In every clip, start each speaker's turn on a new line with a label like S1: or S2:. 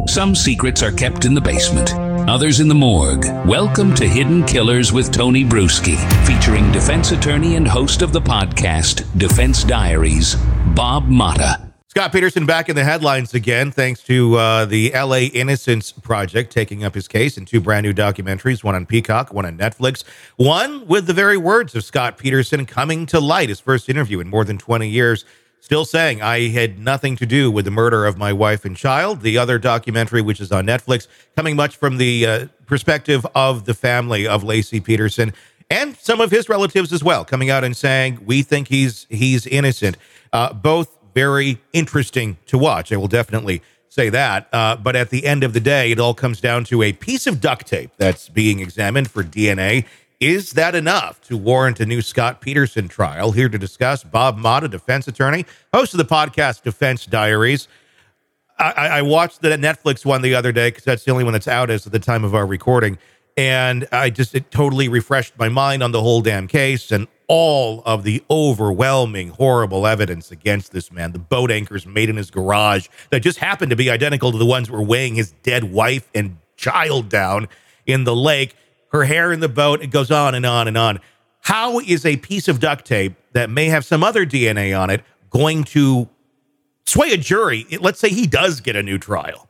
S1: Some secrets are kept in the basement, others in the morgue. Welcome to Hidden Killers with Tony Bruschi, featuring defense attorney and host of the podcast, Defense Diaries, Bob Motta.
S2: Scott Peterson back in the headlines again, thanks to the LA Innocence Project taking up his case in two brand new documentaries, one on Peacock, one on Netflix, one with the very words of Scott Peterson coming to light, his first interview in more than 20 years, still saying, I had nothing to do with the murder of my wife and child. The other documentary, which is on Netflix, coming much from the perspective of the family of Laci Peterson and some of his relatives as well, coming out and saying, we think he's innocent. Both very interesting to watch. I will definitely say that. But at the end of the day, it all comes down to a piece of duct tape that's being examined for DNA. Is that enough to warrant a new Scott Peterson trial? Here to discuss, Bob Motta, defense attorney, host of the podcast Defense Diaries. I watched the Netflix one the other day because that's the only one that's out as of the time of our recording. And it totally refreshed my mind on the whole damn case and all of the overwhelming, horrible evidence against this man. The boat anchors made in his garage that just happened to be identical to the ones that were weighing his dead wife and child down in the lake. Her hair in the boat, it goes on and on and on. How is a piece of duct tape that may have some other DNA on it going to sway a jury? Let's say he does get a new trial.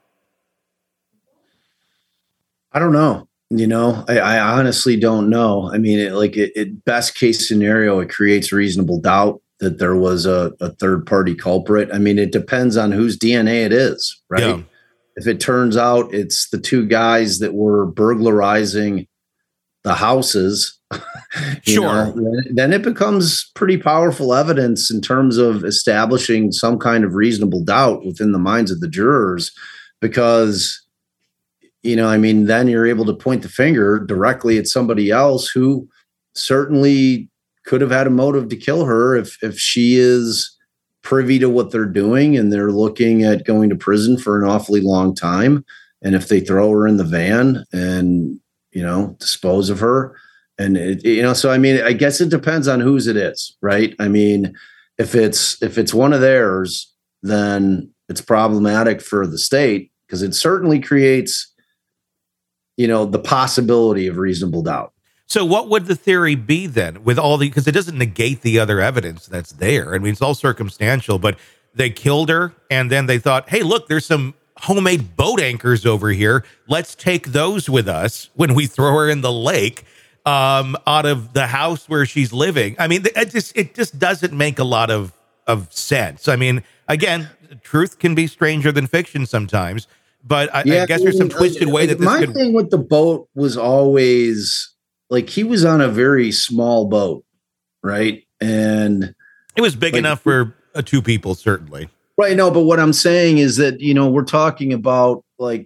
S3: I don't know. I honestly don't know. I mean, best case scenario, it creates reasonable doubt that there was a third party culprit. I mean, it depends on whose DNA it is, right? Yeah. If it turns out it's the two guys that were burglarizing the houses,
S2: sure,
S3: then it becomes pretty powerful evidence in terms of establishing some kind of reasonable doubt within the minds of the jurors, because then you're able to point the finger directly at somebody else who certainly could have had a motive to kill her if she is privy to what they're doing and they're looking at going to prison for an awfully long time. And if they throw her in the van and, dispose of her and, so, I mean, I guess it depends on whose it is, right? I mean, if it's one of theirs, then it's problematic for the state because it certainly creates the possibility of reasonable doubt.
S2: So what would the theory be then with all because it doesn't negate the other evidence that's there. I mean, it's all circumstantial, but they killed her and then they thought, hey, look, there's some homemade boat anchors over here. Let's take those with us when we throw her in the lake out of the house where she's living. I mean, it just doesn't make a lot of sense. I mean, again, truth can be stranger than fiction sometimes. But I guess there's some twisted way that this
S3: my thing with the boat was always he was on a very small boat, right? And
S2: it was big enough for two people, certainly.
S3: Right. No, but what I'm saying is that, we're talking about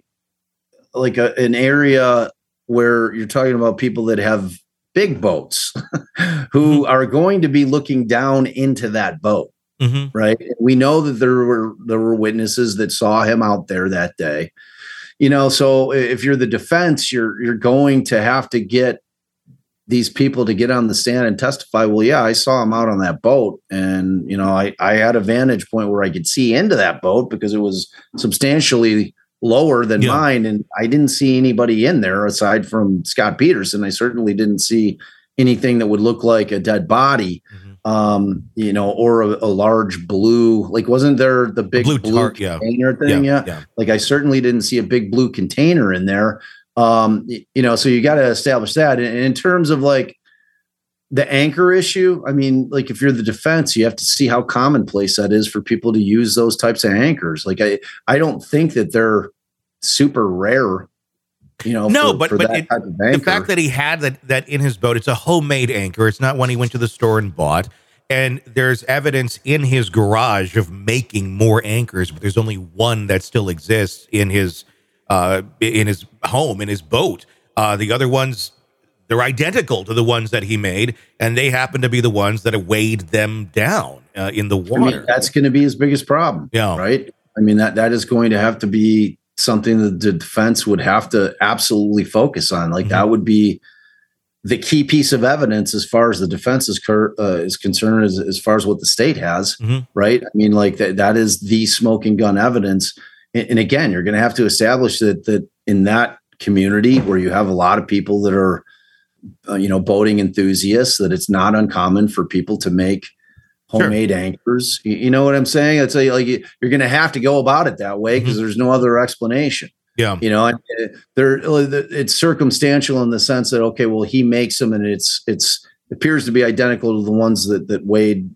S3: an area where you're talking about people that have big boats who are going to be looking down into that boat. Mm-hmm. Right. We know that there were witnesses that saw him out there that day, so if you're the defense, you're going to have to get these people to get on the stand and testify. Well, yeah, I saw him out on that boat and, I had a vantage point where I could see into that boat because it was substantially lower than mine. And I didn't see anybody in there aside from Scott Peterson. I certainly didn't see anything that would look like a dead body. Mm-hmm. Or a large blue, wasn't there the big blue container thing? Yeah. I certainly didn't see a big blue container in there. So you got to establish that. And in terms of the anchor issue, I mean, if you're the defense, you have to see how commonplace that is for people to use those types of anchors. I don't think that they're super rare.
S2: But the fact that he had that in his boat, it's a homemade anchor. It's not one he went to the store and bought. And there's evidence in his garage of making more anchors, but there's only one that still exists in his home, in his boat. The other ones, they're identical to the ones that he made, and they happen to be the ones that have weighed them down in the water.
S3: I mean, that's going to be his biggest problem, right? I mean, that is going to have to be something that the defense would have to absolutely focus on. That would be the key piece of evidence as far as the defense is concerned, as far as what the state has, right? I mean, that is the smoking gun evidence. and again, you're going to have to establish that in that community where you have a lot of people that are, boating enthusiasts, that it's not uncommon for people to make homemade anchors. You know what I'm saying? It's like you're going to have to go about it that way because there's no other explanation.
S2: Yeah.
S3: It's circumstantial in the sense that, okay, well, he makes them and it appears to be identical to the ones that weighed,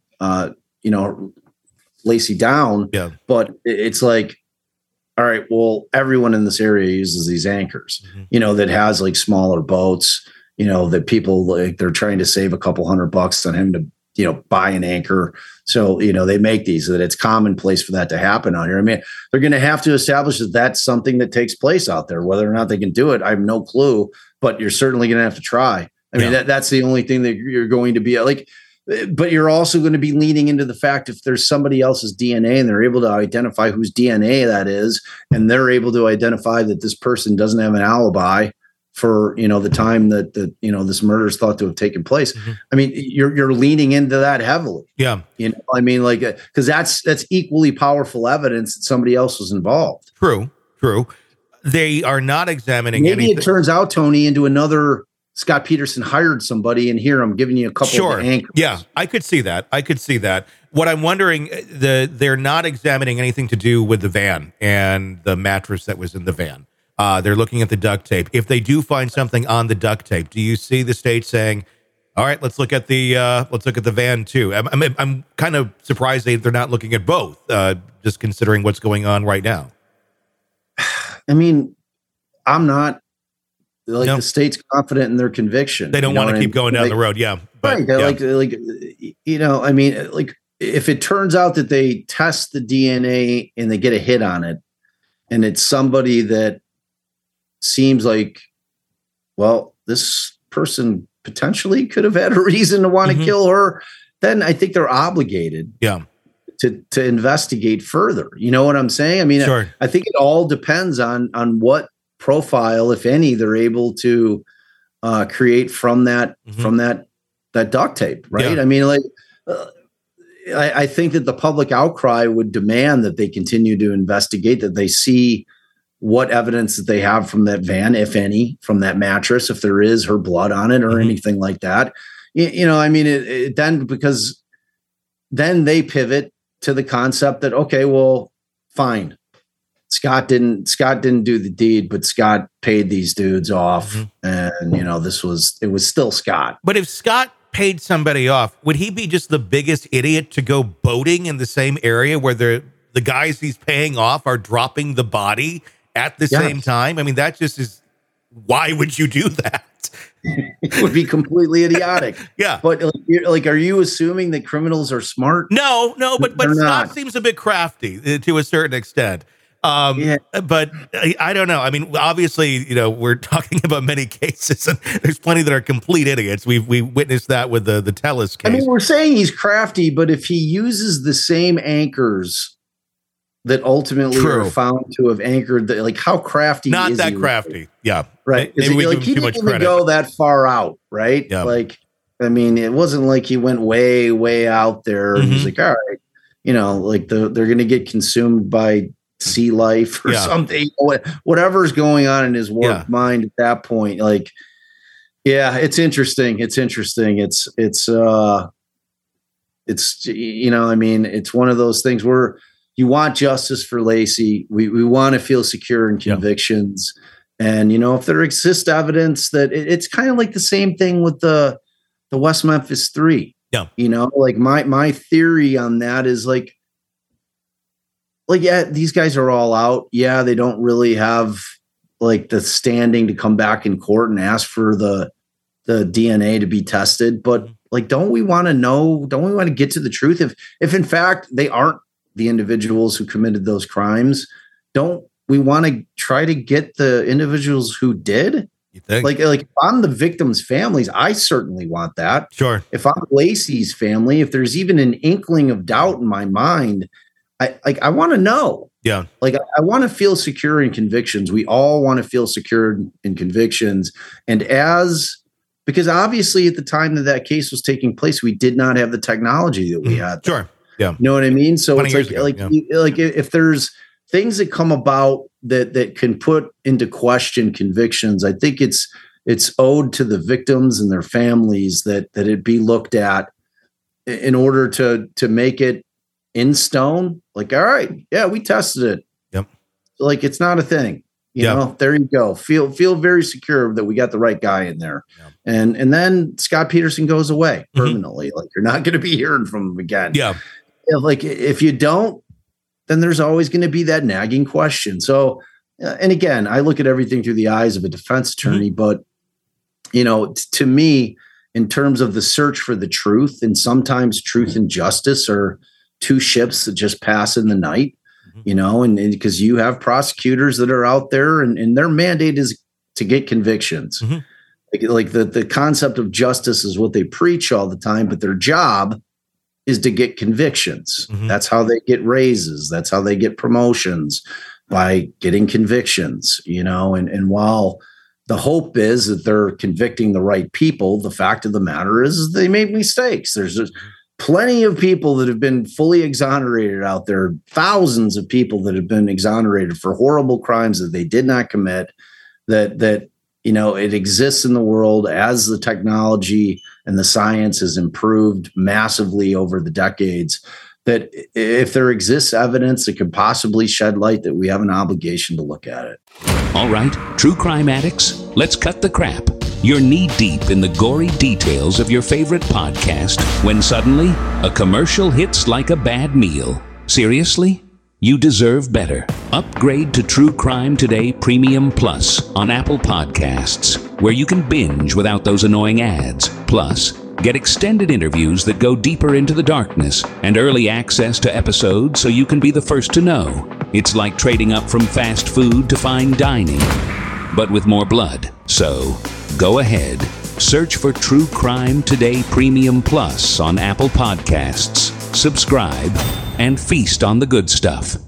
S3: Lacey down.
S2: Yeah.
S3: But it's like, all right, well, everyone in this area uses these anchors, that has like smaller boats, that people like, they're trying to save a couple $100 on him to, buy an anchor. So, they make these, that it's commonplace for that to happen out here. I mean, they're going to have to establish that that's something that takes place out there. Whether or not they can do it, I have no clue, but you're certainly going to have to try. I mean, that's the only thing that you're going to be like, but you're also going to be leaning into the fact if there's somebody else's DNA and they're able to identify whose DNA that is, and they're able to identify that this person doesn't have an alibi for, the time that this murder is thought to have taken place. I mean, you're leaning into that heavily.
S2: Yeah.
S3: I mean, like, cause that's equally powerful evidence that somebody else was involved.
S2: True. They are not examining
S3: Maybe
S2: anything.
S3: It turns out, Tony, into another Scott Peterson hired somebody, and here I'm giving you a couple of anchors.
S2: Yeah, I could see that. What I'm wondering, they're not examining anything to do with the van and the mattress that was in the van. They're looking at the duct tape. If they do find something on the duct tape, do you see the state saying, "All right, let's look at the van too"? I'm kind of surprised they're not looking at both, just considering what's going on right now.
S3: I mean, I'm not. The state's confident in their conviction.
S2: They don't want to keep going down the road. Yeah.
S3: But, right. I mean, like if it turns out that they test the DNA and they get a hit on it and it's somebody that seems like, well, this person potentially could have had a reason to want to kill her, then I think they're obligated to investigate further. You know what I'm saying? I mean, sure. I think it all depends on what profile, if any, they're able to create from that duct tape, right? Yeah. I mean, like I think that the public outcry would demand that they continue to investigate, that they see what evidence that they have from that van, if any, from that mattress, if there is her blood on it or anything like that. I mean, because then they pivot to the concept that, okay, well, fine. Scott didn't do the deed, but Scott paid these dudes off, and it was still Scott.
S2: But if Scott paid somebody off, would he be just the biggest idiot to go boating in the same area where the guys he's paying off are dropping the body at the same time? I mean, that just is. Why would you do that?
S3: It would be completely idiotic.
S2: Yeah.
S3: But are you assuming that criminals are smart?
S2: No, but Scott seems a bit crafty to a certain extent. But I don't know. I mean, obviously, we're talking about many cases, and there's plenty that are complete idiots. We witnessed that with the Tellis case.
S3: I mean, we're saying he's crafty, but if he uses the same anchors that ultimately are found to have anchored, how crafty?
S2: Not
S3: is
S2: that
S3: he
S2: crafty. Yeah,
S3: right.
S2: Maybe we give him too much credit. He didn't go
S3: that far out, right?
S2: Yeah.
S3: Like, I mean, it wasn't like he went way, way out there. And he's like, all right, they're going to get consumed by sea life or something, whatever's going on in his mind at that point. Like, it's interesting. It's I mean, it's one of those things where you want justice for Lacey. We want to feel secure in convictions. And, if there exists evidence that it's kind of like the same thing with the West Memphis 3.
S2: Yeah.
S3: Like my theory on that is like, these guys are all out. Yeah, they don't really have like the standing to come back in court and ask for the DNA to be tested. But like, don't we want to know? Don't we want to get to the truth? If in fact they aren't the individuals who committed those crimes, don't we want to try to get the individuals who did?
S2: You think?
S3: Like if I'm the victims' families, I certainly want that.
S2: Sure.
S3: If I'm Lacey's family, if there's even an inkling of doubt in my mind, I want to know.
S2: Yeah.
S3: Like I want to feel secure in convictions. We all want to feel secure in convictions. And because obviously at the time that case was taking place, we did not have the technology that we had.
S2: Sure. Yeah.
S3: You know what I mean? So it's like if there's things that come about that can put into question convictions, I think it's owed to the victims and their families that it be looked at in order to make it in stone. Like, all right, yeah, we tested it.
S2: Yep.
S3: Like, it's not a thing. You know, there you go. Feel very secure that we got the right guy in there. Yep. And then Scott Peterson goes away permanently. Like, you're not going to be hearing from him again.
S2: Yeah.
S3: Like, if you don't, then there's always going to be that nagging question. So, and again, I look at everything through the eyes of a defense attorney, but, you know, to me, in terms of the search for the truth, and sometimes truth and justice are two ships that just pass in the night, you know, and because you have prosecutors that are out there and their mandate is to get convictions. Like the concept of justice is what they preach all the time, but their job is to get convictions. That's how they get raises. That's how they get promotions, by getting convictions, you know, and while the hope is that they're convicting the right people, the fact of the matter is they made mistakes. There's plenty of people that have been fully exonerated out there, thousands of people that have been exonerated for horrible crimes that they did not commit, that you know, it exists in the world as the technology and the science has improved massively over the decades, that if there exists evidence that could possibly shed light, that we have an obligation to look at it.
S1: All right, true crime addicts, let's cut the crap. You're knee-deep in the gory details of your favorite podcast when suddenly a commercial hits like a bad meal. Seriously? You deserve better. Upgrade to True Crime Today Premium Plus on Apple Podcasts, where you can binge without those annoying ads. Plus, get extended interviews that go deeper into the darkness and early access to episodes so you can be the first to know. It's like trading up from fast food to fine dining, but with more blood. So, go ahead. Search for True Crime Today Premium Plus on Apple Podcasts. Subscribe and feast on the good stuff.